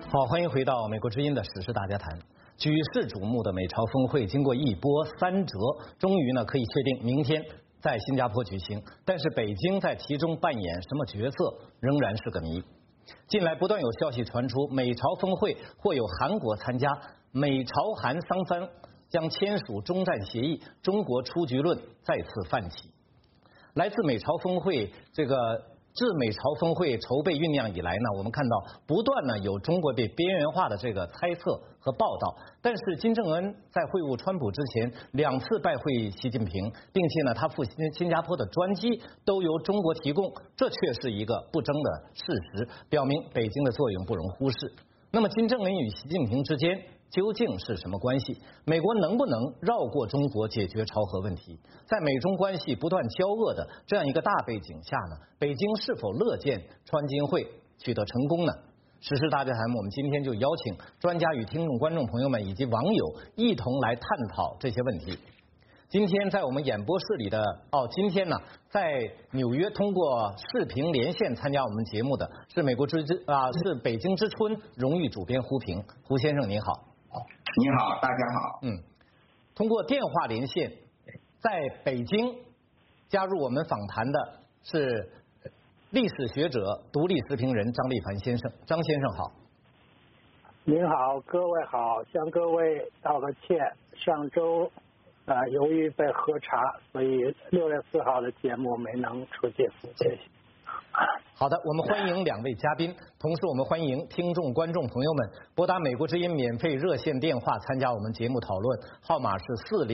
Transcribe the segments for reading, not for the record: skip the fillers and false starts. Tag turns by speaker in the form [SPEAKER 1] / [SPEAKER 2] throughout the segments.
[SPEAKER 1] 好，欢迎回到美国之音的时事大家谈。举世瞩目的美朝峰会经过一波三折，终于可以确定明天在新加坡举行。但是北京在其中扮演什么角色，仍然是个谜。近来不断有消息传出，美朝峰会或有韩国参加，美朝韩三方将签署中战协议，中国出局论再次泛起。来自美朝峰会自美朝峰会筹备酝酿以来我们看到不断有中国被边缘化的这个猜测和报道。但是金正恩在会晤川普之前2次拜会习近平，并且他赴新加坡的专机都由中国提供，这却是一个不争的事实，表明北京的作用不容忽视。那么金正恩与习近平之间究竟是什么关系？美国能不能绕过中国解决朝核问题？在美中关系不断交恶的这样一个大背景下北京是否乐见川金会取得成功呢？时事大家谈，我们今天就邀请专家与听众观众朋友们以及网友一同来探讨这些问题。今天在我们演播室里的今天在纽约通过视频连线参加我们节目的是是北京之春荣誉主编胡平。胡先生您好。
[SPEAKER 2] 你好，大家好。
[SPEAKER 1] 通过电话连线，在北京加入我们访谈的是历史学者、独立时评人张立凡先生。张先生好。
[SPEAKER 3] 您好，各位好，向各位道个歉，上周由于被核查，所以6月4号的节目没能出现，谢谢。
[SPEAKER 1] 好的，我们欢迎2位嘉宾，同时我们欢迎听众观众朋友们拨打美国之音免费热线电话参加我们节目讨论，号码是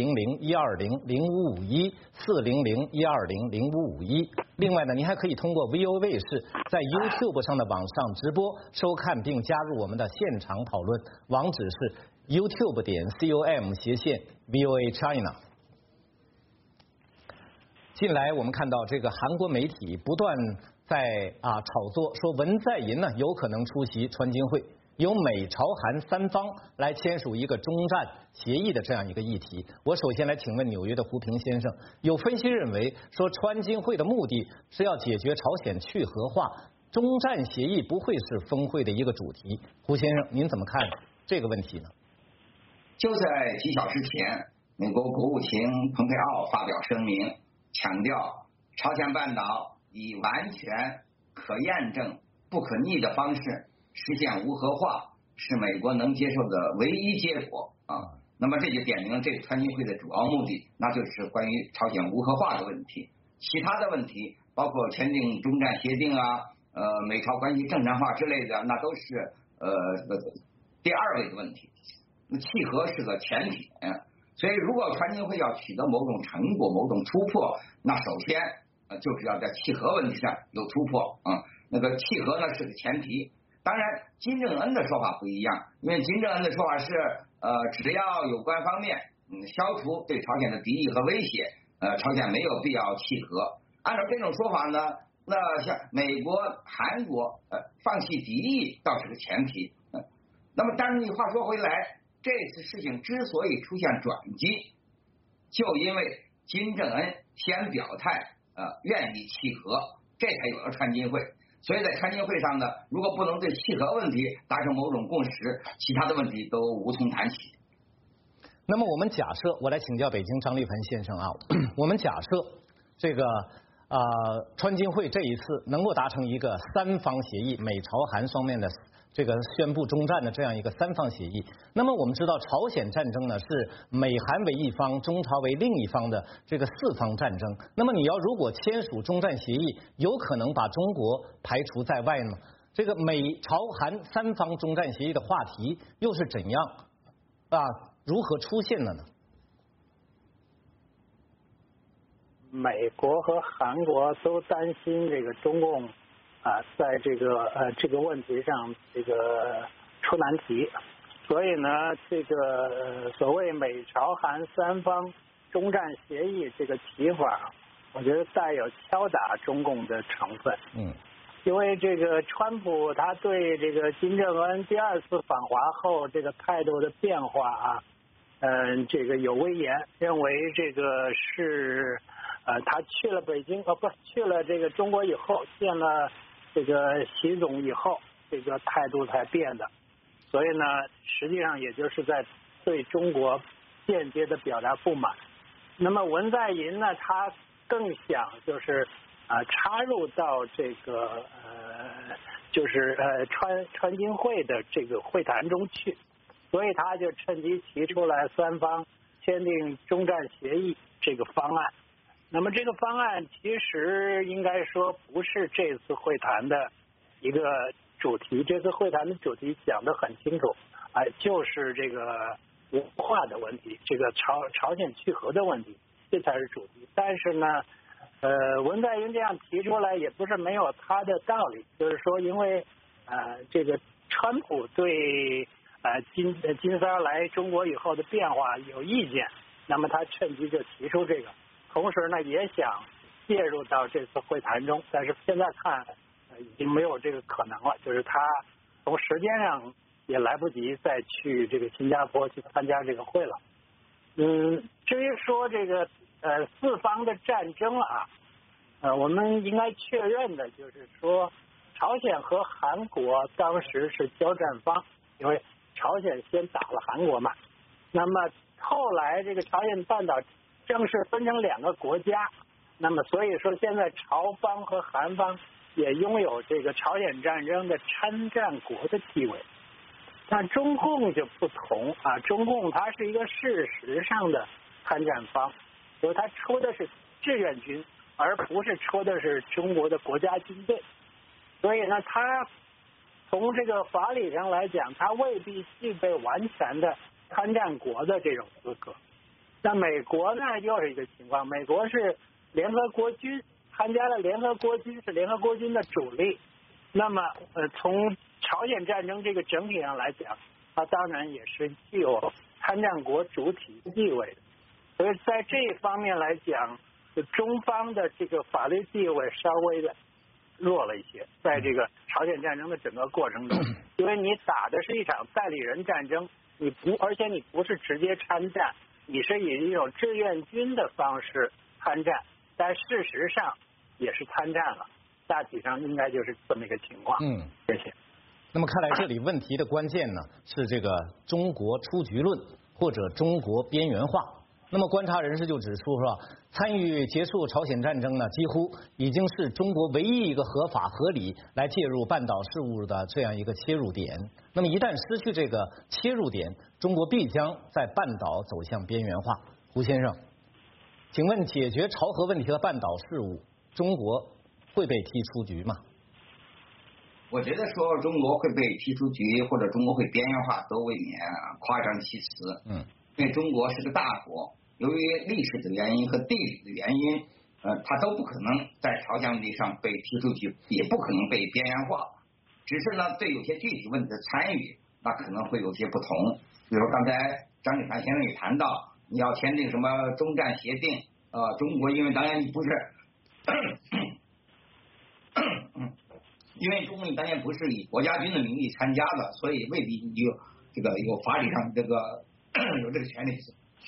[SPEAKER 1] 400-120-0551 400-120-0551。另外您还可以通过 VO 卫视在 YouTube 上的网上直播收看并加入我们的现场讨论，网址是 youtube.com/VOA China。近来我们看到这个韩国媒体不断在炒作，说文在寅有可能出席川金会，由美朝韩三方来签署一个中战协议的这样一个议题。我首先来请问纽约的胡平先生，有分析认为说川金会的目的是要解决朝鲜去核化，中战协议不会是峰会的一个主题。胡先生您怎么看这个问题呢？
[SPEAKER 2] 就在几小时前，美国国务卿蓬佩奥发表声明，强调朝鲜半岛以完全可验证、不可逆的方式实现无核化，是美国能接受的唯一结果那么这就点明了这个川金会的主要目的，那就是关于朝鲜无核化的问题。其他的问题，包括签订中战协定美朝关系正常化之类的，那都是第2位的问题。契合是个前提所以如果川金会要取得某种成果、某种突破，那首先就是要在契合问题上有突破那个契合是个前提。当然金正恩的说法不一样，因为金正恩的说法是只要有关方面消除对朝鲜的敌意和威胁，朝鲜没有必要契合。按照这种说法那像美国、韩国放弃敌意倒是个前提那么但是你话说回来，这次事情之所以出现转机，就因为金正恩先表态愿意契合，这才有了川金会。所以在川金会上如果不能对契合问题达成某种共识，其他的问题都无从谈起。
[SPEAKER 1] 那么我们假设，我来请教北京张立凡先生我们假设这个川金会这一次能够达成一个3方协议，美朝韩双面的这个宣布中战的这样一个3方协议。那么我们知道朝鲜战争是美韩为一方，中朝为另一方的这个4方战争。那么你如果签署中战协议，有可能把中国排除在外吗？这个美朝韩3方中战协议的话题又是怎样如何出现的呢？
[SPEAKER 3] 美国和韩国都担心这个中共在这个问题上出难题，所以呢这个所谓美朝韩3方中战协议这个提法，我觉得带有敲打中共的成分。因为这个川普他对这个金正恩第2次访华后这个态度的变化这个有微言，认为这个是他去了北京去了这个中国以后，见了这个习总以后，这个态度才变的。 所以呢，实际上也就是在对中国间接的表达不满。那么文在寅呢，他更想就是插入到这个就是川金会的这个会谈中去，所以他就趁机提出来三方签订中战协议这个方案。那么这个方案其实应该说不是这次会谈的一个主题，这次会谈的主题讲得很清楚，就是这个文化的问题，这个朝鲜去核的问题，这才是主题。但是呢，文在寅这样提出来也不是没有他的道理，就是说因为这个川普对金三来中国以后的变化有意见，那么他趁机就提出这个，同时呢也想介入到这次会谈中，但是现在看已经没有这个可能了，就是他从时间上也来不及再去这个新加坡去参加这个会了。至于说这个四方的战争我们应该确认的就是说，朝鲜和韩国当时是交战方，因为朝鲜先打了韩国嘛。那么后来这个朝鲜半岛正式分成两个国家，那么所以说现在朝方和韩方也拥有这个朝鲜战争的参战国的地位。但中共就不同中共它是一个事实上的参战方，所以它出的是志愿军，而不是出的是中国的国家军队。所以呢，它从这个法理上来讲，它未必具备完全的参战国的这种资格。那美国呢，又是一个情况，美国是联合国军，参加了联合国军，是联合国军的主力。那么从朝鲜战争这个整体上来讲，它当然也是具有参战国主体地位的。所以在这一方面来讲，中方的这个法律地位稍微的弱了一些，在这个朝鲜战争的整个过程中，因为你打的是一场代理人战争，而且你不是直接参战，你是以一种志愿军的方式参战，但事实上也是参战了，大体上应该就是这么一个情况。谢谢。
[SPEAKER 1] 那么看来这里问题的关键呢是这个中国出局论或者中国边缘化。那么观察人士就指出说，参与结束朝鲜战争呢，几乎已经是中国唯一一个合法合理来介入半岛事务的这样一个切入点。那么一旦失去这个切入点，中国必将在半岛走向边缘化。胡先生，请问解决朝核问题和半岛事务，中国会被踢出局吗？
[SPEAKER 2] 我觉得说中国会被踢出局或者中国会边缘化都未免夸张其词。因为中国是个大国，由于历史的原因和地理的原因，它都不可能在朝鲜问题上被踢出局，也不可能被边缘化。只是呢，对有些具体问题的参与，那可能会有些不同。比如刚才张景凡先生也谈到，你要签订什么中战协定，中国因为当然你不是，因为中国当年不是以国家军的名义参加的，所以未必有法理上有这个权利去，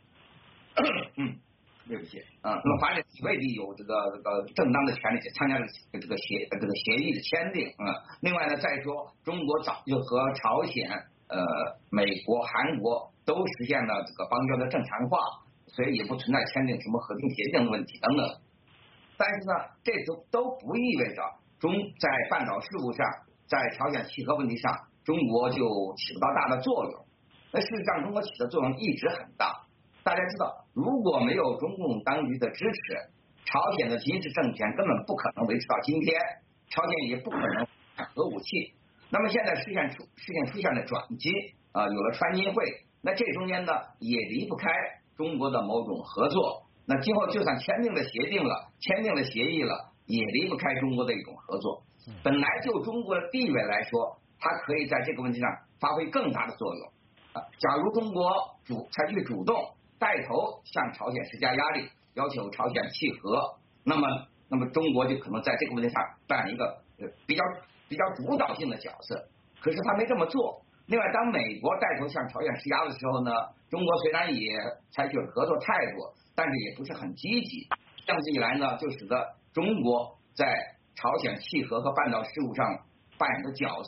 [SPEAKER 2] 对不起那么法理未必有这个正当的权利去参加这个协议的签订另外呢，再说中国早就和朝鲜、美国、韩国都实现了这个邦交的正常化，所以也不存在签订什么核定协定的问题等等。但是呢，这都不意味着在半岛事务上，在朝鲜契合问题上，中国就起不到大的作用。那事实上，中国起的作用一直很大。大家知道，如果没有中共当局的支持，朝鲜的军事政权根本不可能维持到今天，朝鲜也不可能核武器。那么现在事件出现了转机有了川金会，那这中间呢也离不开中国的某种合作。那今后就算签订了协议了，也离不开中国的一种合作。本来就中国的地位来说，它可以在这个问题上发挥更大的作用。假如中国采取主动带头向朝鲜施加压力，要求朝鲜契合，那么中国就可能在这个问题上扮演一个比较主导性的角色。可是他没这么做。另外，当美国带头向朝鲜施压的时候呢，中国虽然也采取了合作态度，但是也不是很积极。这样子一来呢，就使得中国在朝鲜契合和半岛事务上扮演的角色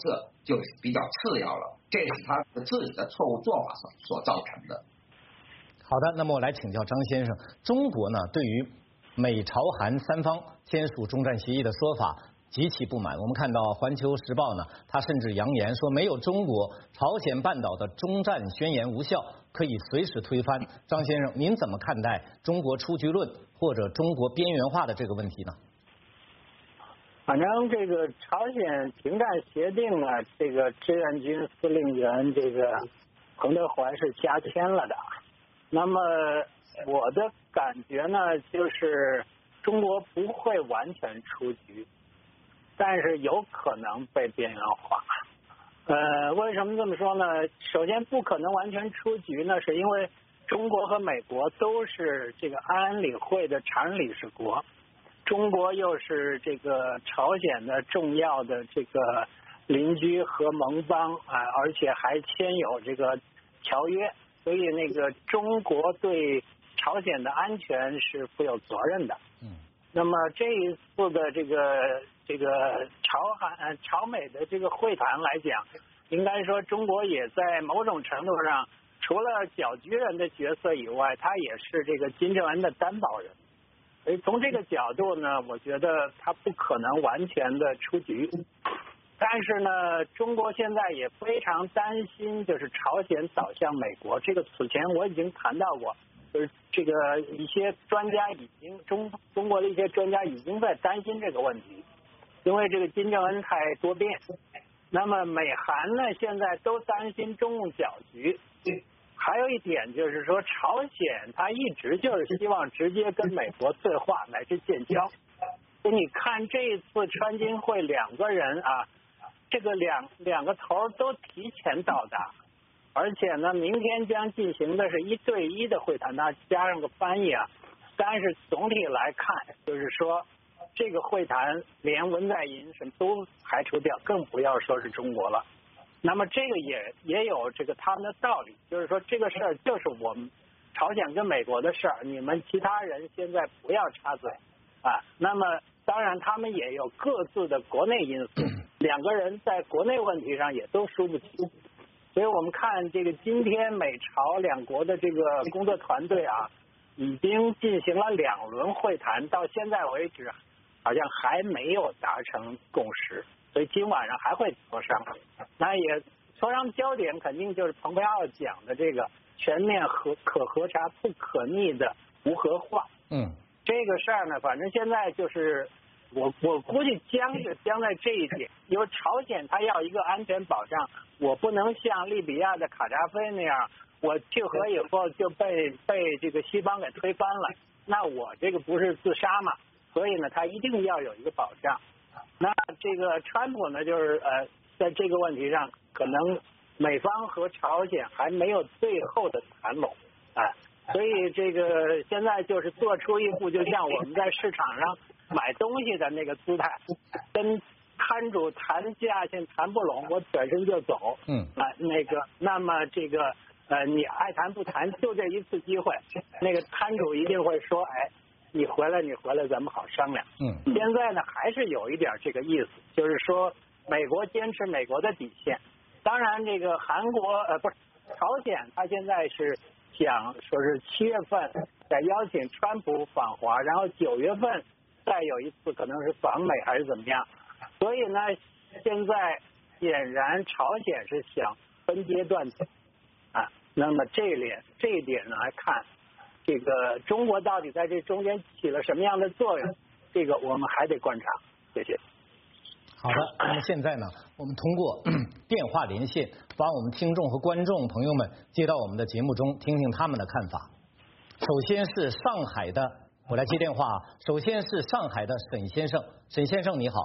[SPEAKER 2] 就比较次要了，这是他自己的错误做法所造成的。
[SPEAKER 1] 好的，那么我来请教张先生，中国呢对于美朝韩三方签署中战协议的说法极其不满。我们看到《环球时报》呢，他甚至扬言说没有中国，朝鲜半岛的中战宣言无效，可以随时推翻。张先生，您怎么看待中国出局论或者中国边缘化的这个问题呢？
[SPEAKER 3] 反正这个朝鲜停战协定呢，这个志愿军司令员这个彭德怀是加签了的。那么我的感觉呢，就是中国不会完全出局，但是有可能被边缘化。为什么这么说呢？首先不可能完全出局呢，是因为中国和美国都是这个安安理会的常任理事国，中国又是这个朝鲜的重要的这个邻居和盟邦啊，而且还签有这个条约，所以那个中国对朝鲜的安全是负有责任的。那么这一次的这个朝美的这个会谈来讲，应该说中国也在某种程度上，除了搅局人的角色以外，他也是这个金正恩的担保人。所以从这个角度呢，我觉得他不可能完全的出局。但是呢，中国现在也非常担心，就是朝鲜倒向美国。这个此前我已经谈到过，就是这个一些专家已经中国的一些专家已经在担心这个问题，因为这个金正恩太多变。那么美韩呢，现在都担心中共搅局。还有一点就是说，朝鲜他一直就是希望直接跟美国对话乃至建交。所以你看这一次川金会两个人啊，这个两个头都提前到达，而且呢，明天将进行的是1对1的会谈，那加上个翻译啊。但是总体来看，就是说这个会谈连文在寅什么都排除掉，更不要说是中国了。那么这个也有这个他们的道理，就是说这个事儿就是我们朝鲜跟美国的事儿，你们其他人现在不要插嘴啊。那么当然他们也有各自的国内因素，两个人在国内问题上也都输不起。所以我们看这个今天美朝两国的这个工作团队啊，已经进行了2轮会谈，到现在为止好像还没有达成共识，所以今晚上还会磋商。那也磋商焦点肯定就是蓬佩奥讲的这个全面可核查、不可逆的无核化。这个事儿呢，反正现在就是我估计将在这一点，因为朝鲜他要一个安全保障，我不能像利比亚的卡扎菲那样，我去核以后就被这个西方给推翻了，那我这个不是自杀嘛？所以呢，他一定要有一个保障。那这个川普呢，就是在这个问题上，可能美方和朝鲜还没有最后的谈拢所以这个现在就是做出一副就像我们在市场上买东西的那个姿态，跟摊主谈价钱谈不拢，我转身就走。那么这个你爱谈不谈，就这一次机会，那个摊主一定会说，哎，你回来，咱们好商量。现在呢还是有一点这个意思，就是说美国坚持美国的底线。当然这个韩国不是朝鲜，他现在是想说是7月份再邀请川普访华，然后9月份再有一次可能是访美还是怎么样。所以呢，现在显然朝鲜是想分阶段走那么这一点呢来看，这个中国到底在这中间起了什么样的作用，这个我们还得观察。谢谢。
[SPEAKER 1] 好的，那么现在呢，我们通过电话连线，把我们听众和观众朋友们接到我们的节目中，听听他们的看法。首先是上海的，我来接电话。首先是上海的沈先生，沈先生你好。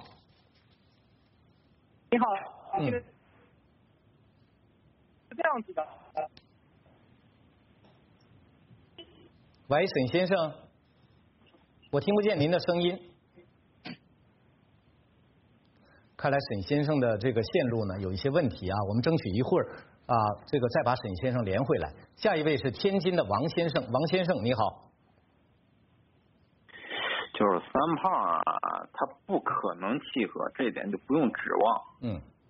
[SPEAKER 4] 你好，是这样子的。
[SPEAKER 1] 喂，沈先生，我听不见您的声音。看来沈先生的这个线路呢有一些问题啊，我们争取一会儿这个再把沈先生连回来。下一位是天津的王先生，王先生你好。
[SPEAKER 5] 就是三胖他不可能契合，这一点就不用指望。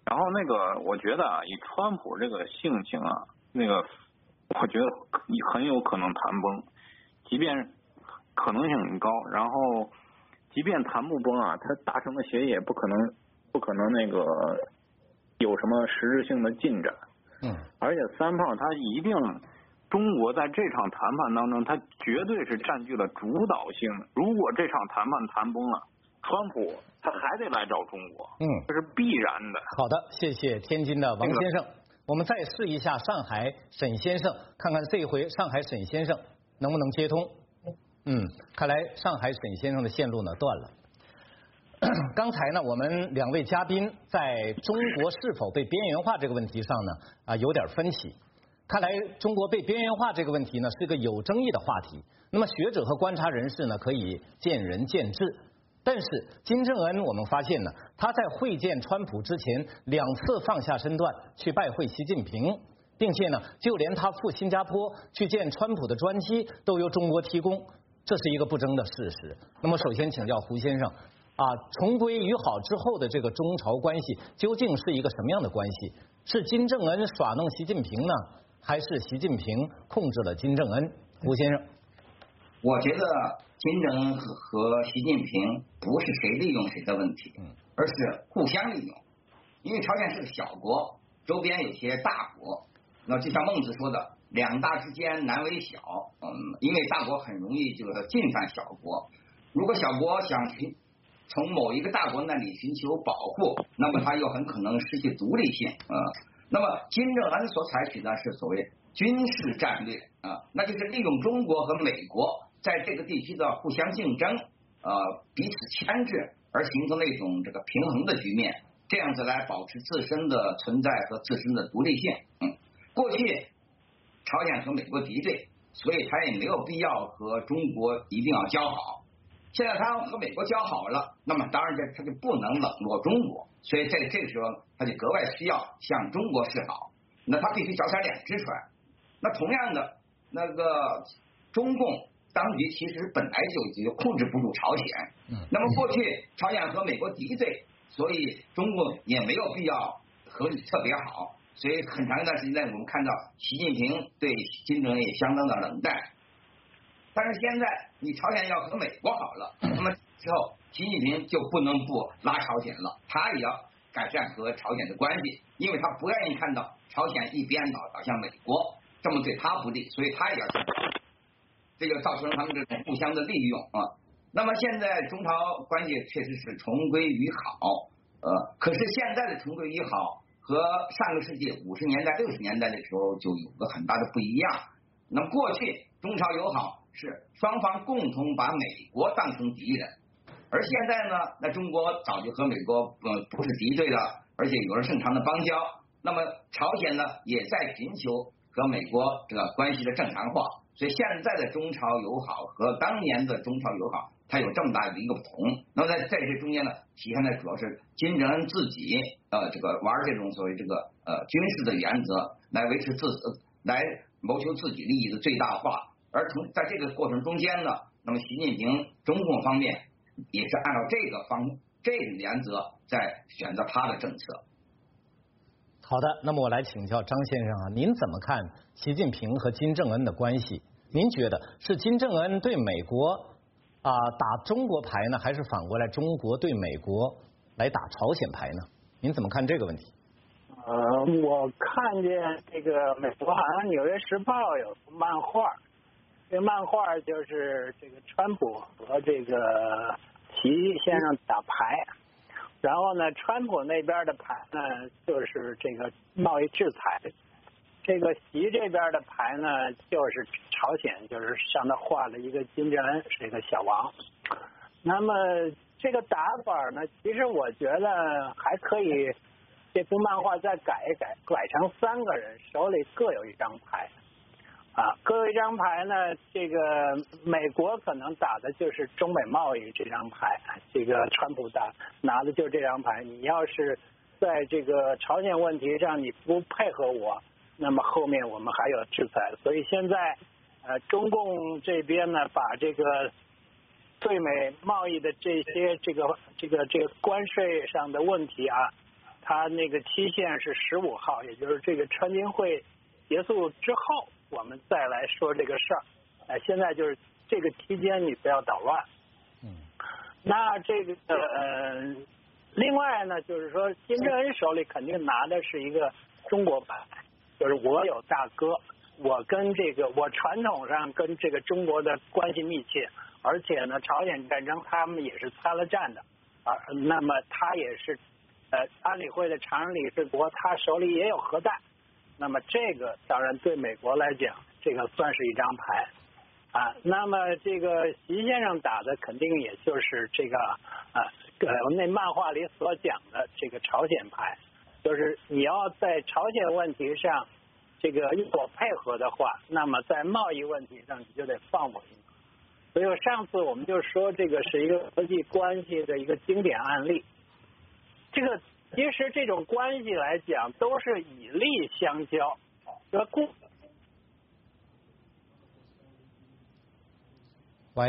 [SPEAKER 5] 然后那个我觉得啊，以川普这个性情啊，那个我觉得很有可能谈崩，即便可能性很高，然后即便谈不崩啊，他达成的协议也不可能那个有什么实质性的进展。而且三炮他一定，中国在这场谈判当中，他绝对是占据了主导性。如果这场谈判谈崩了，川普他还得来找中国，这是必然的。
[SPEAKER 1] 好的，谢谢天津的王先生。我们再试一下上海沈先生，看看这回上海沈先生能不能接通。看来上海沈先生的线路呢断了。刚才呢，我们两位嘉宾在中国是否被边缘化这个问题上呢有点分歧。看来中国被边缘化这个问题呢是个有争议的话题。那么学者和观察人士呢可以见仁见智。但是金正恩我们发现呢，他在会见川普之前2次放下身段去拜会习近平，并且呢，就连他赴新加坡去见川普的专机都由中国提供，这是一个不争的事实。那么首先请教胡先生重归于好之后的这个中朝关系究竟是一个什么样的关系？是金正恩耍弄习近平呢，还是习近平控制了金正恩？胡先生，
[SPEAKER 2] 我觉得金正恩和习近平不是谁利用谁的问题，而是互相利用。因为朝鲜是个小国，周边有些大国，那就像孟子说的，两大之间难为小。因为大国很容易就进犯小国，如果小国想从某一个大国那里寻求保护，那么他又很可能失去独立性。那么金正恩所采取的是所谓军事战略那就是利用中国和美国在这个地区的互相竞争，彼此牵制，而形成了一种这个平衡的局面，这样子来保持自身的存在和自身的独立性。过去朝鲜和美国敌对，所以他也没有必要和中国一定要交好。现在他和美国交好了，那么当然他就不能冷落中国，所以在这个时候他就格外需要向中国示好，那他必须脚踩2只船。那同样的，那个中共当局其实本来就控制不住朝鲜，那么过去朝鲜和美国敌对，所以中共也没有必要和你特别好，所以很长一段时间我们看到习近平对金正恩也相当的冷淡。但是现在你朝鲜要和美国好了，那么之后习近平就不能不拉朝鲜了，他也要改善和朝鲜的关系，因为他不愿意看到朝鲜一边倒向美国，这么对他不利，所以他也要这就造成他们这种互相的利用那么现在中朝关系确实是重归于好，可是现在的重归于好和上个世纪50年代60年代的时候就有个很大的不一样。那么过去中朝友好是双方共同把美国当成敌人，而现在呢，那中国早就和美国不是敌对了，而且有了正常的邦交。那么朝鲜呢也在寻求和美国这个关系的正常化，所以现在的中朝友好和当年的中朝友好它有这么大的一个不同。那么在这中间呢，体现的主要是金正恩自己这个玩这种所谓这个军事的原则来维持来谋求自己利益的最大化。而在这个过程中间呢，那么习近平中共方面也是按照这个原则在选择他的政策。
[SPEAKER 1] 好的，那么我来请教张先生您怎么看习近平和金正恩的关系？您觉得是金正恩对美国打中国牌呢，还是反过来中国对美国来打朝鲜牌呢？您怎么看这个问题？
[SPEAKER 3] 我看见这个美国好像《纽约时报》有漫画，这个漫画就是这个川普和这个习先生打牌，然后呢，川普那边的牌呢就是这个贸易制裁，这个习这边的牌呢就是朝鲜，就是上头画了一个金正恩是一个小王。那么这个打法呢，其实我觉得还可以，这幅漫画再改一改，改成3个人手里各有一张牌各有一张牌呢，这个美国可能打的就是中美贸易这张牌，这个川普拿的就这张牌，你要是在这个朝鲜问题上你不配合我，那么后面我们还有制裁。所以现在中共这边呢，把这个对美贸易的这些这个关税上的问题它那个期限是15号，也就是这个川金会结束之后，我们再来说这个事儿。现在就是这个期间你不要捣乱。那这个另外呢，就是说金正恩手里肯定拿的是一个中国牌，就是我有大哥，我传统上跟这个中国的关系密切，而且呢，朝鲜战争他们也是参了战的，那么他也是安理会的常任理事国，他手里也有核弹，那么这个当然对美国来讲，这个算是一张牌。那么这个习先生打的肯定也就是这个那漫画里所讲的这个朝鲜牌，就是你要在朝鲜问题上这个与我配合的话，那么在贸易问题上你就得放我一马。所以上次我们就说这个是一个国际关系的一个经典案例。这个其实这种关系来讲都是以利相交，
[SPEAKER 1] 喂，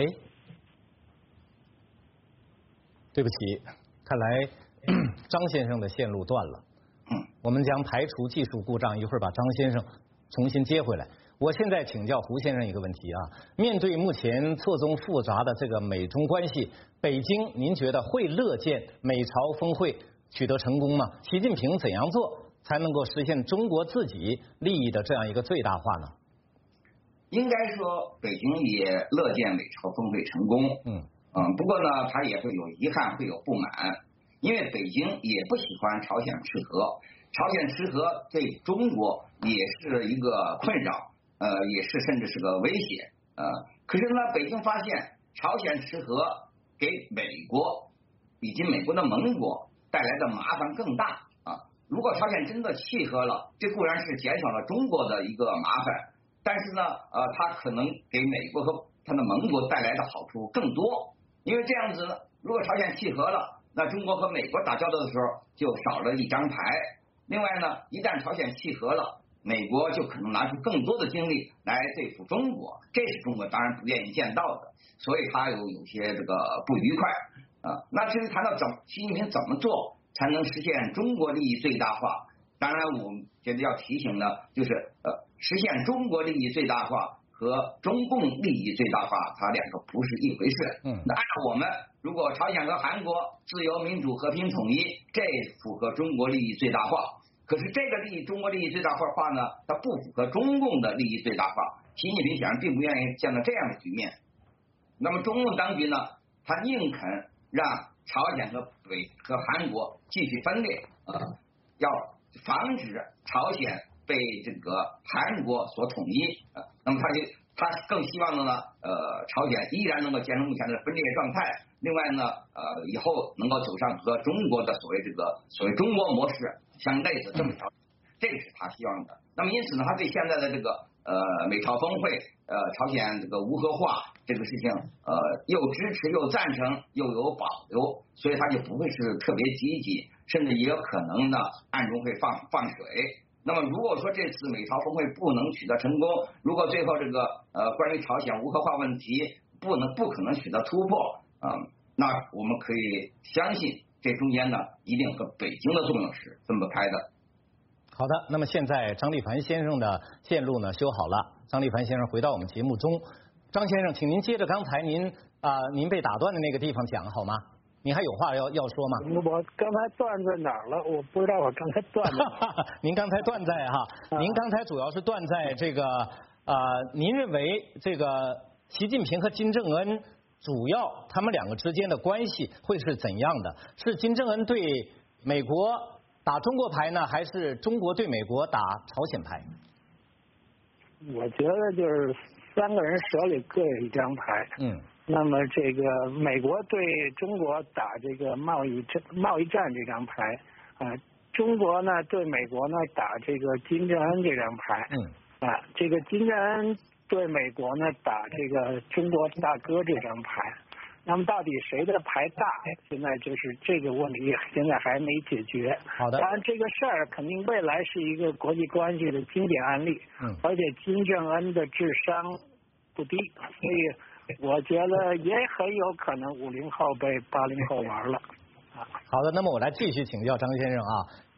[SPEAKER 1] 对不起，看来张先生的线路断了。我们将排除技术故障，一会儿把张先生重新接回来。我现在请教胡先生一个问题啊，面对目前错综复杂的这个美中关系，北京您觉得会乐见美朝峰会取得成功吗？习近平怎样做才能够实现中国自己利益的这样一个最大化呢？
[SPEAKER 2] 应该说，北京也乐见美朝峰会成功。不过呢，他也会有遗憾，会有不满，因为北京也不喜欢朝鲜吃核，朝鲜吃核对中国也是一个困扰，也是甚至是个威胁。可是呢，北京发现朝鲜吃核给美国以及美国的盟国带来的麻烦更大啊。如果朝鲜真的契合了，这固然是减少了中国的一个麻烦。但是呢，它可能给美国和它的盟国带来的好处更多，因为这样子呢，如果朝鲜契合了，那中国和美国打交道的时候就少了一张牌。另外呢，一旦朝鲜契合了，美国就可能拿出更多的精力来对付中国，这是中国当然不愿意见到的，所以它有些这个不愉快啊。那至于谈到习近平怎么做才能实现中国利益最大化，当然我们觉得要提醒的就是实现中国利益最大化和中共利益最大化，它两个不是一回事。那按照我们，如果朝鲜和韩国自由、民主、和平统一，这符合中国利益最大化。可是这个中国利益最大化呢，它不符合中共的利益最大化。习近平显然并不愿意见到这样的局面。那么中共当局呢，他宁肯让朝鲜和韩国继续分裂，要防止朝鲜被这个韩国所统一，那么他更希望的呢，朝鲜依然能够坚持目前的分裂状态。另外呢，以后能够走上和中国的所谓中国模式相类似这么条，这个是他希望的。那么因此呢，他对现在的这个美朝峰会，朝鲜这个无核化这个事情，又支持又赞成又有保留，所以他就不会是特别积极，甚至也有可能呢暗中会放水。那么如果说这次美朝峰会不能取得成功，如果最后这个关于朝鲜无核化问题不可能取得突破，那我们可以相信这中间呢一定和北京的作用是分不开的。
[SPEAKER 1] 好的，那么现在张立凡先生的线路呢修好了，张立凡先生回到我们节目中。张先生，请您接着刚才您被打断的那个地方讲好吗？你还有话要说吗？
[SPEAKER 3] 我刚才断在哪儿了？我不知道我刚才断在哪儿。
[SPEAKER 1] 您刚才断在您刚才主要是断在这个您认为这个习近平和金正恩主要他们两个之间的关系会是怎样的？是金正恩对美国打中国牌呢，还是中国对美国打朝鲜牌？
[SPEAKER 3] 我觉得就是三个人手里各有一张牌。那么这个美国对中国打这个贸易战这张牌，中国呢对美国呢打这个金正恩这张牌，这个金正恩对美国呢打这个中国大哥这张牌。那么到底谁的牌大？现在就是这个问题，现在还没解决。
[SPEAKER 1] 好的。
[SPEAKER 3] 当然这个事儿肯定未来是一个国际关系的经典案例。而且金正恩的智商不低，所以我觉得也很有可能50后被80后玩了。
[SPEAKER 1] 好的，那么我来继续请教张先生啊，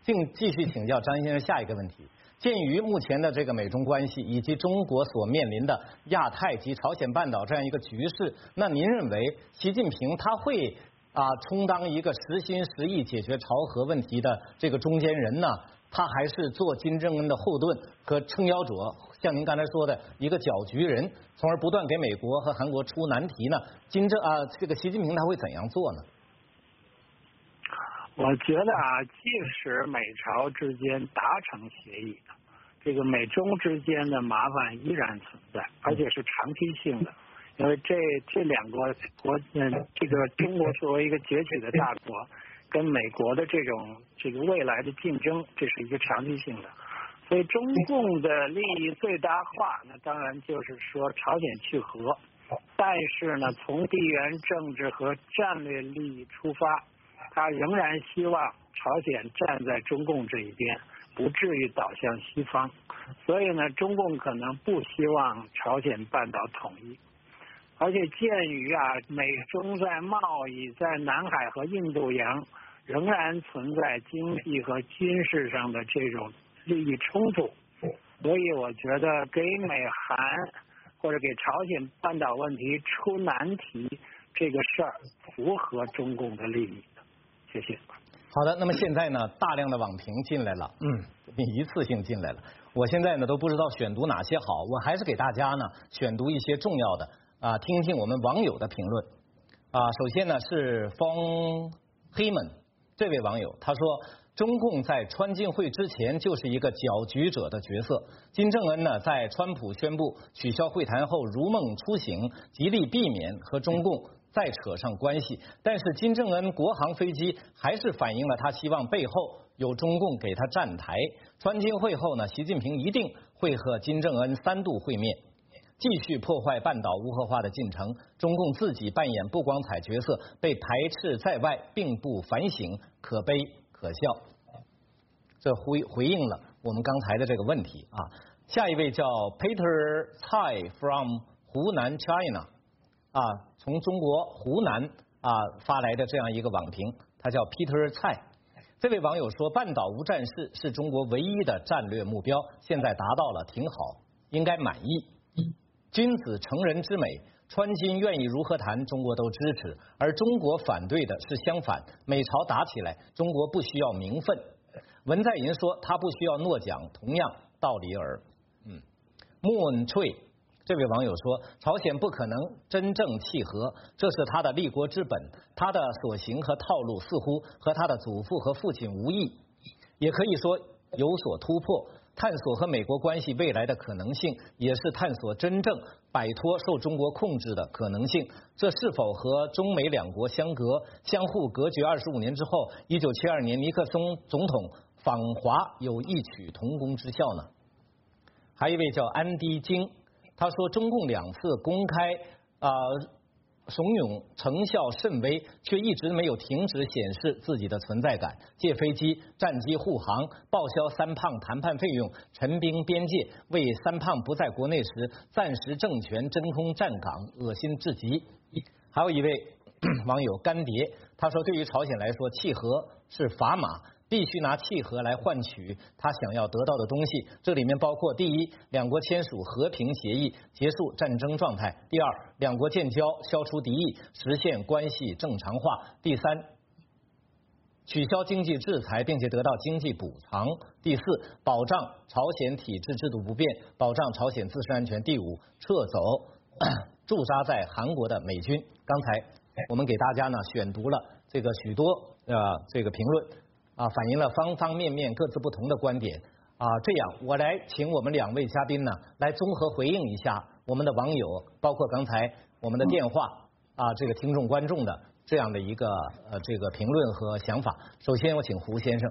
[SPEAKER 1] 继续请教张先生下一个问题。鉴于目前的这个美中关系以及中国所面临的亚太及朝鲜半岛这样一个局势，那您认为习近平他会充当一个实心实意解决朝核问题的这个中间人呢？他还是做金正恩的后盾和撑腰者，像您刚才说的一个搅局人，从而不断给美国和韩国出难题呢？这个习近平他会怎样做呢？
[SPEAKER 3] 我觉得即使美朝之间达成协议，这个美中之间的麻烦依然存在，而且是长期性的。因为这两个这个中国作为一个拮据的大国，跟美国的这个未来的竞争，这是一个长期性的。所以中共的利益最大化，那当然就是说朝鲜去核，但是呢，从地缘政治和战略利益出发，他仍然希望朝鲜站在中共这一边，不至于倒向西方。所以呢，中共可能不希望朝鲜半岛统一。而且鉴于美中在贸易、在南海和印度洋仍然存在经济和军事上的这种利益冲突，所以我觉得给美韩或者给朝鲜半岛问题出难题这个事儿符合中共的利益。谢谢。
[SPEAKER 1] 好的，那么现在呢，大量的网评进来了，一次性进来了。我现在呢都不知道选读哪些好，我还是给大家呢选读一些重要的听听我们网友的评论首先呢是方黑门这位网友，他说中共在川金会之前就是一个搅局者的角色。金正恩呢在川普宣布取消会谈后如梦初醒，极力避免和中共再扯上关系，但是金正恩国航飞机还是反映了他希望背后有中共给他站台。川金会后呢，习近平一定会和金正恩3度会面，继续破坏半岛无核化的进程。中共自己扮演不光彩角色，被排斥在外，并不反省，可悲可笑。这回应了我们刚才的这个问题下一位叫 Peter Tsai from 湖南 China 从中国湖南发来的这样一个网评，他叫 Peter Tsai。这位网友说，半岛无战事是中国唯一的战略目标，现在达到了，挺好，应该满意。君子成人之美，川金愿意如何谈，中国都支持，而中国反对的是相反，美朝打起来，中国不需要名分。文在寅说他不需要诺奖，同样道理耳。Moon Tree这位网友说，朝鲜不可能真正契合，这是他的立国之本，他的所行和套路似乎和他的祖父和父亲无异，也可以说有所突破。探索和美国关系未来的可能性，也是探索真正摆脱受中国控制的可能性。这是否和中美两国相互隔绝25年之后1972年尼克松总统访华有异曲同工之效呢？还有一位叫安迪金，他说中共2次公开怂恿成效甚微，却一直没有停止显示自己的存在感，借飞机、战机护航，报销3胖谈判费用，陈兵边界，为3胖不在国内时暂时政权真空站岗，恶心至极。还有一位网友干爹，他说对于朝鲜来说，契合是砝码，必须拿契合来换取他想要得到的东西，这里面包括第一，两国签署和平协议，结束战争状态；第二，两国建交，消除敌意，实现关系正常化；第三，取消经济制裁并且得到经济补偿；第四，保障朝鲜体制制度不变，保障朝鲜自身安全；第五，撤走驻扎在韩国的美军。刚才我们给大家呢选读了这个许多这个评论反映了方方面面各自不同的观点这样我来请我们2位嘉宾呢来综合回应一下我们的网友，包括刚才我们的电话这个听众观众的这样的一个这个评论和想法。首先我请胡先生。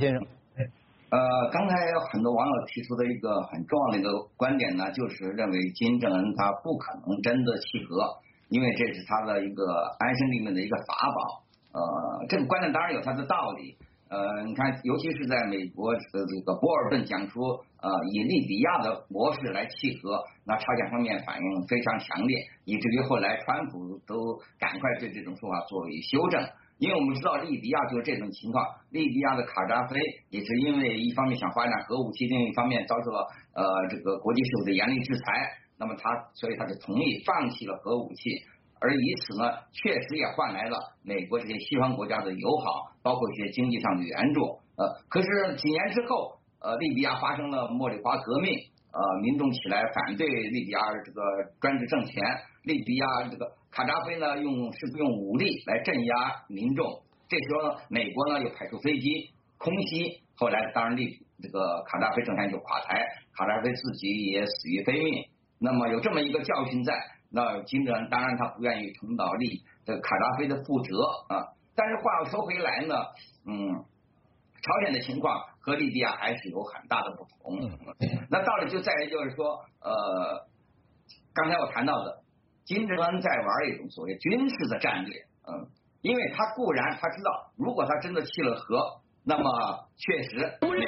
[SPEAKER 2] 刚才有很多网友提出的一个很重要的一个观点呢，就是认为金正恩他不可能真的契合，因为这是他的一个安身立命的一个法宝。这个观点当然有它的道理。你看，尤其是在美国这个波尔顿讲出以利比亚的模式来契合，那朝鲜方面反应非常强烈，以至于后来川普都赶快对这种说法做为修正。 因为我们知道利比亚就是这种情况，利比亚的卡扎菲也是因为一方面想发展核武器，另一方面遭受了这个国际社会的严厉制裁，那么所以他就同意放弃了核武器，而以此呢，确实也换来了美国这些西方国家的友好，包括一些经济上的援助。可是几年之后，利比亚发生了茉莉花革命，民众起来反对利比亚这个专制政权，利比亚这个卡扎菲呢试图用武力来镇压民众，这时候呢，美国呢又派出飞机空袭，后来当然这个卡扎菲政权就垮台，卡扎菲自己也死于非命。那么有这么一个教训在，那金正恩当然他不愿意重蹈这个卡扎菲的覆辙啊。但是话又说回来呢，朝鲜的情况和利比亚还是有很大的不同。那道理就在于就是说，刚才我谈到的，金正恩在玩一种所谓军事的战略，因为他固然他知道，如果他真的弃了核，那么确实。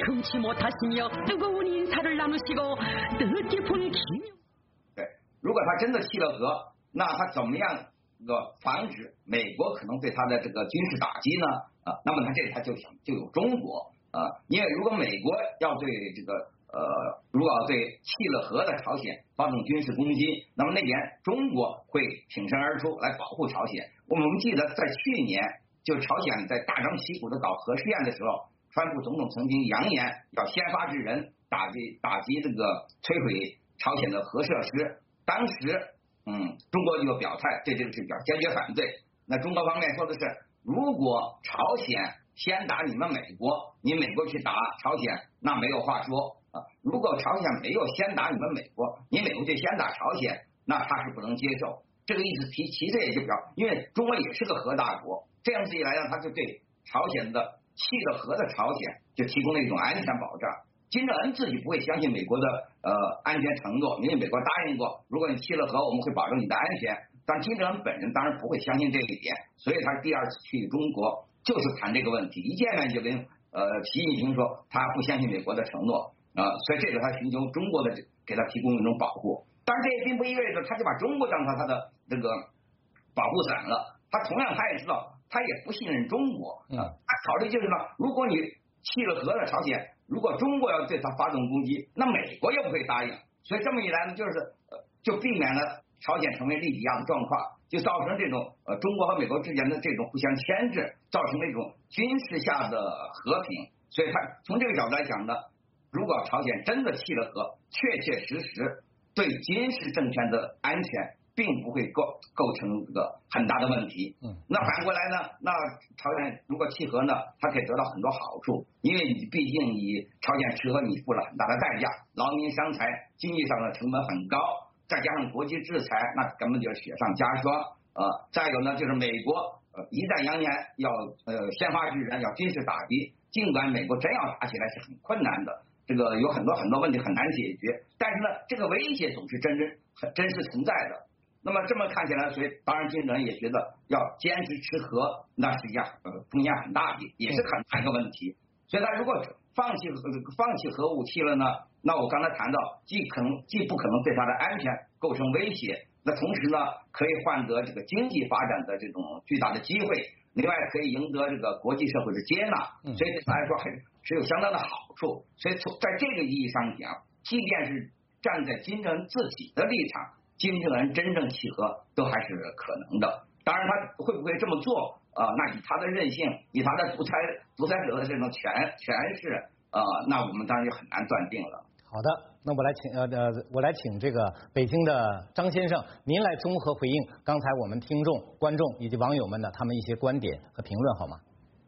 [SPEAKER 2] 对，如果他真的弃了核，那他怎么样防止美国可能对他的这个军事打击呢？那么他这里他就有中国因为如果美国要对这个如果要对弃了核的朝鲜发动军事攻击，那么那边中国会挺身而出来保护朝鲜。我们记得在去年，就是朝鲜在大张旗鼓的搞核试验的时候，川普总统曾经扬言要先发制人，打击这个摧毁朝鲜的核设施。当时中国就表态对这个事表坚决反对。那中国方面说的是，如果朝鲜先打你们美国，你美国去打朝鲜，那没有话说如果朝鲜没有先打你们美国，你美国就先打朝鲜，那他是不能接受。这个意思其实也就因为中国也是个核大国，这样子一来呢，他就对朝鲜的弃了核的朝鲜就提供了一种安全保障。金正恩自己不会相信美国的安全承诺，因为美国答应过，如果你弃了核，我们会保证你的安全。但金正恩本人当然不会相信这一点，所以他第二次去中国就是谈这个问题，一见面就跟习近平说他不相信美国的承诺所以这个他寻求中国的给他提供一种保护。但是这也并不意味着他就把中国当成他的这个保护伞了，他同样他也知道他也不信任中国他考虑就是呢，如果你弃了核的朝鲜，如果中国要对他发动攻击，那美国也不会答应。所以这么一来呢，就避免了朝鲜成为利比亚的状况，就造成这种中国和美国之间的这种互相牵制，造成了一种军事下的和平。所以他从这个角度来讲呢，如果朝鲜真的弃了核，确实对军事政权的安全并不会构成这个很大的问题。那反过来呢，那朝鲜如果弃核呢，它可以得到很多好处，因为你毕竟你朝鲜吃核你付了很大的代价，劳民伤财，经济上的成本很高，再加上国际制裁，那根本就是雪上加霜再有呢，就是美国一再扬言要先发制人，要军事打击，尽管美国真要打起来是很困难的，这个有很多问题很难解决，但是呢，这个威胁总是真实存在的。那么这么看起来，所以当然金正恩也觉得要坚持吃核，那实际上风险很大的，也是很大一个问题。所以他如果放弃核武器了呢，那我刚才谈到既不可能对他的安全构成威胁，那同时呢可以换得这个经济发展的这种巨大的机会，另外可以赢得这个国际社会的接纳，所以对他来说还是有相当的好处。所以在这个意义上讲，即便是站在金正恩自己的立场，金正恩真正弃核都还是可能的。当然他会不会这么做那以他的任性，以他的独裁者的这种权势那我们当然就很难断定了。
[SPEAKER 1] 好的，那我来请这个北京的张先生，您来综合回应刚才我们听众、观众以及网友们的他们一些观点和评论，好吗？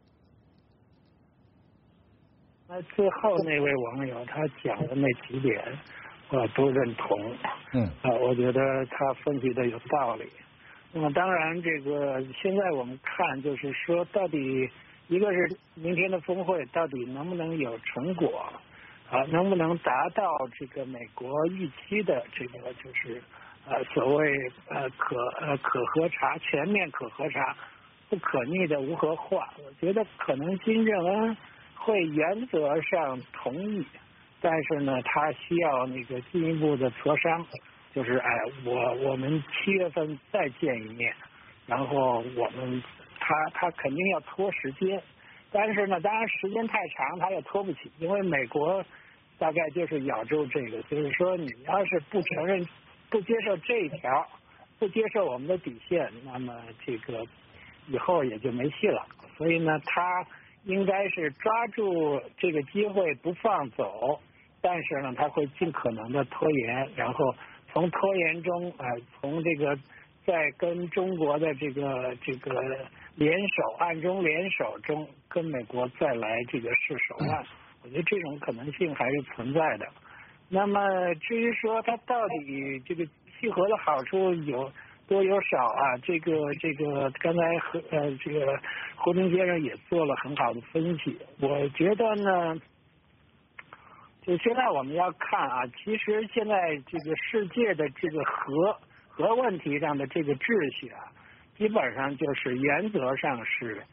[SPEAKER 3] 最后那位网友他讲的那几点我都认同，我觉得他分析的有道理。那么当然这个现在我们看就是说，到底一个是明天的峰会到底能不能有成果能不能达到这个美国预期的这个就是所谓可核查，全面可核查，不可逆的无核化。我觉得可能金正恩会原则上同意，但是呢他需要那个进一步的磋商，就是我们7月份再见一面，然后我们他肯定要拖时间，但是呢，当然时间太长他也拖不起，因为美国大概就是咬住这个，就是说你要是不承认、不接受这一条，不接受我们的底线，那么这个以后也就没戏了。所以呢，他应该是抓住这个机会不放走，但是呢，他会尽可能的拖延，然后从拖延中从这个在跟中国的这个暗中联手中跟美国再来这个试手腕，我觉得这种可能性还是存在的。那么至于说它到底这个契合的好处有多有少啊？这个刚才这个胡平先生也做了很好的分析。我觉得呢，就现在我们要看啊，其实现在这个世界的这个核问题上的这个秩序啊，基本上就是原则上是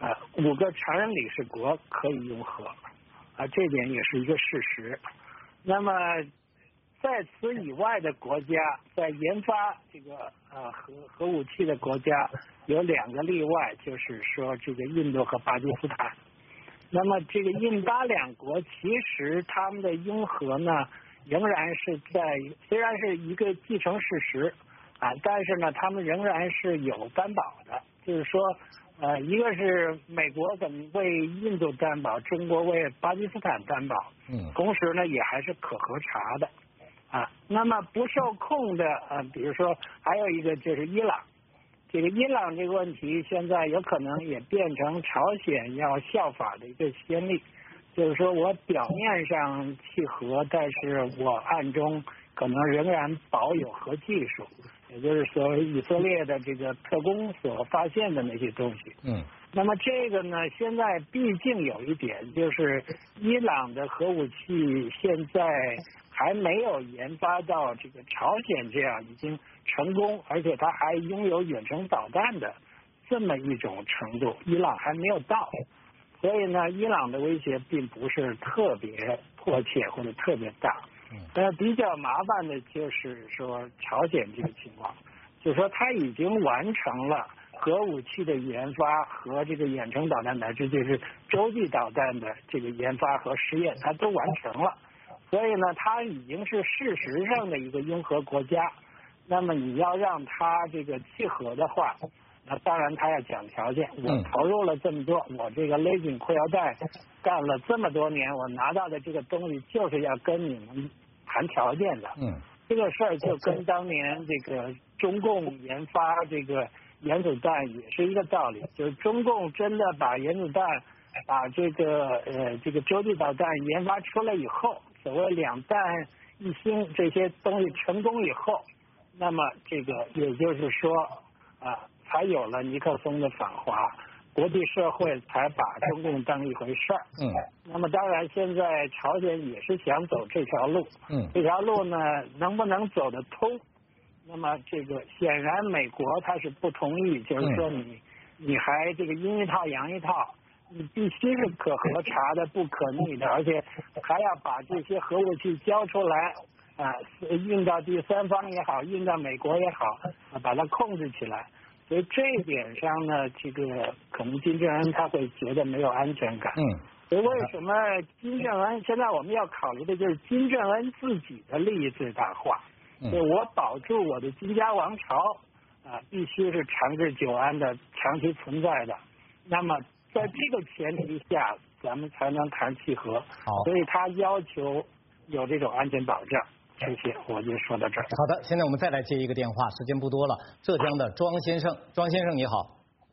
[SPEAKER 3] 5个常任理事国可以拥核啊，这点也是一个事实。那么在此以外的国家，在研发这个核武器的国家有2个例外，就是说这个印度和巴基斯坦。那么这个印巴两国其实他们的拥核呢，仍然是虽然是一个既成事实啊，但是呢，他们仍然是有担保的，就是说一个是美国为印度担保，中国为巴基斯坦担保，同时呢也还是可核查的啊。那么不受控的比如说还有一个就是伊朗，这个伊朗这个问题现在有可能也变成朝鲜要效法的一个先例，就是说我表面上契合，但是我暗中可能仍然保有核技术，也就是所谓以色列的这个特工所发现的那些东西。那么这个呢，现在毕竟有一点，就是伊朗的核武器现在还没有研发到这个朝鲜这样已经成功，而且它还拥有远程导弹的这么一种程度，伊朗还没有到。所以呢，伊朗的威胁并不是特别迫切或者特别大。比较麻烦的就是说朝鲜这个情况，就是说它已经完成了核武器的研发和这个远程导弹乃至就是洲际导弹的这个研发和实验，它都完成了。所以呢，它已经是事实上的一个拥核国家。那么你要让它这个契合的话，那当然它要讲条件。我投入了这么多，我这个勒紧裤腰带干了这么多年，我拿到的这个东西就是要跟你们谈条件的。这个事儿就跟当年这个中共研发这个原子弹也是一个道理，就是中共真的把原子弹把这个洲际导弹研发出来以后，所谓2弹1星这些东西成功以后，那么这个也就是说才有了尼克松的访华，国际社会才把中共当一回事儿。那么当然现在朝鲜也是想走这条路。这条路呢能不能走得通？那么这个显然美国他是不同意，就是说你还这个阴一套阳一套，你必须是可核查的、不可逆的，而且还要把这些核武器交出来运到第三方也好，运到美国也好，把它控制起来。所以这一点上呢，这个可能金正恩他会觉得没有安全感。所以为什么金正恩现在我们要考虑的就是金正恩自己的利益最大化？就我保住我的金家王朝必须是长治久安的、长期存在的。那么在这个前提下，咱们才能谈契合。所以他要求有这种安全保障。谢谢，我就说到这儿。
[SPEAKER 1] 好的，现在我们再来接一个电话，时间不多了。浙江的庄先生，庄先生你好。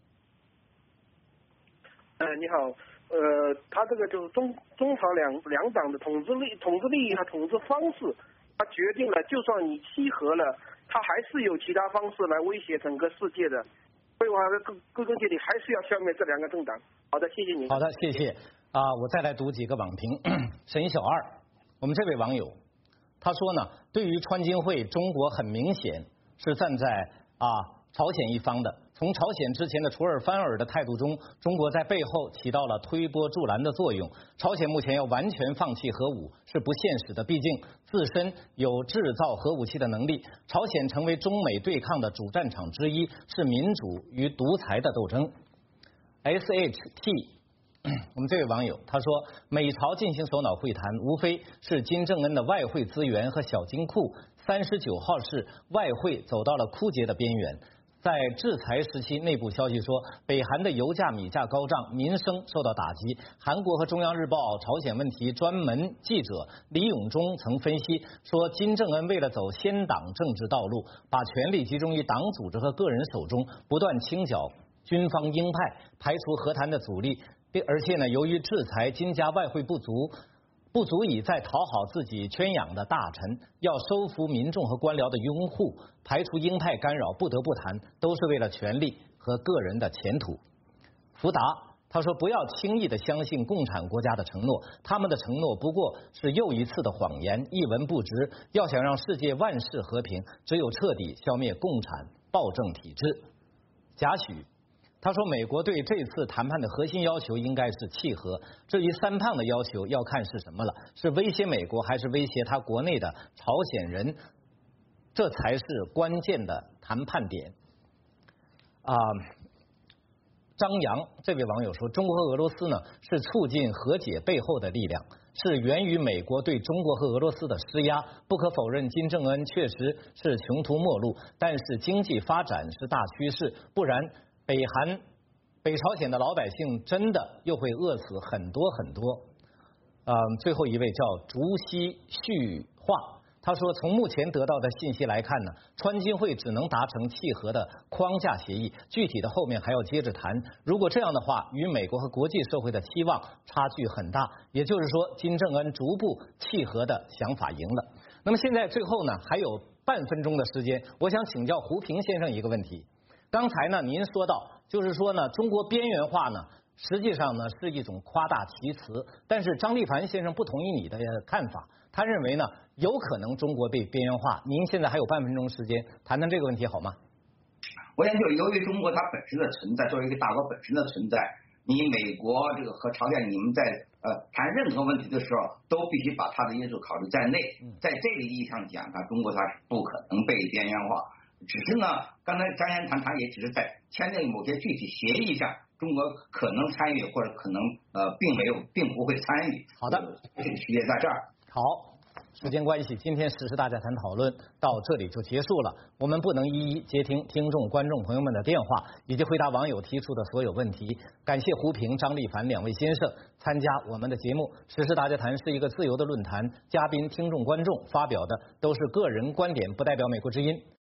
[SPEAKER 6] 你好，他这个就是中朝两党的统治利益和统治方式，他决定了，就算你契合了，他还是有其他方式来威胁整个世界的。所以我还是归根结底还是要消灭这2个政党。好的，谢谢您。
[SPEAKER 1] 好的，谢谢。我再来读几个网评。沈小二，我们这位网友。他说呢，对于川金会，中国很明显是站在朝鲜一方的。从朝鲜之前的出尔反尔的态度中，中国在背后起到了推波助澜的作用。朝鲜目前要完全放弃核武是不现实的，毕竟自身有制造核武器的能力。朝鲜成为中美对抗的主战场之一，是民主与独裁的斗争。 SHT。我们这位网友他说，美朝进行首脑会谈，无非是金正恩的外汇资源和小金库。39号是外汇走到了枯竭的边缘。在制裁时期，内部消息说，北韩的油价、米价高涨，民生受到打击。韩国和中央日报朝鲜问题专门记者李永忠曾分析说，金正恩为了走先党政治道路，把权力集中于党组织和个人手中，不断清剿军方鹰派，排除和谈的阻力。而且呢，由于制裁金家外汇不足以再讨好自己圈养的大臣，要收服民众和官僚的拥护，排除鹰派干扰，不得不谈，都是为了权力和个人的前途。福达他说，不要轻易的相信共产国家的承诺，他们的承诺不过是又一次的谎言，一文不值。要想让世界万事和平，只有彻底消灭共产暴政体制。贾诩他说，美国对这次谈判的核心要求应该是契合，至于三胖的要求要看是什么了，是威胁美国还是威胁他国内的朝鲜人，这才是关键的谈判点。张扬这位网友说，中国和俄罗斯呢是促进和解背后的力量，是源于美国对中国和俄罗斯的施压。不可否认，金正恩确实是穷途末路，但是经济发展是大趋势，不然北朝鲜的老百姓真的又会饿死很多很多。最后一位叫竹溪旭化，他说，从目前得到的信息来看呢，川金会只能达成契合的框架协议，具体的后面还要接着谈。如果这样的话，与美国和国际社会的期望差距很大，也就是说，金正恩逐步契合的想法赢了。那么现在最后呢，还有半分钟的时间，我想请教胡平先生一个问题。刚才呢，您说到，就是说呢，中国边缘化呢，实际上呢是一种夸大其词。但是张立凡先生不同意你的看法，他认为呢，有可能中国被边缘化。您现在还有半分钟时间，谈谈这个问题好吗？
[SPEAKER 2] 我想就由于中国它本身的存在，作为一个大国本身的存在，你美国这个和朝鲜，你们在谈任何问题的时候，都必须把它的因素考虑在内。在这个意义上讲，中国它是不可能被边缘化。只是呢，刚才张言谈，他也只是在签订某些具体协议上，中国可能参与或者可能并不会参与。
[SPEAKER 1] 好的，
[SPEAKER 2] 这个区别在这儿。
[SPEAKER 1] 好，时间关系，今天时事大家谈讨论到这里就结束了。我们不能一一接听听众、观众朋友们的电话，以及回答网友提出的所有问题。感谢胡平、张立凡两位先生参加我们的节目。时事大家谈是一个自由的论坛，嘉宾、听众、观众发表的都是个人观点，不代表美国之音。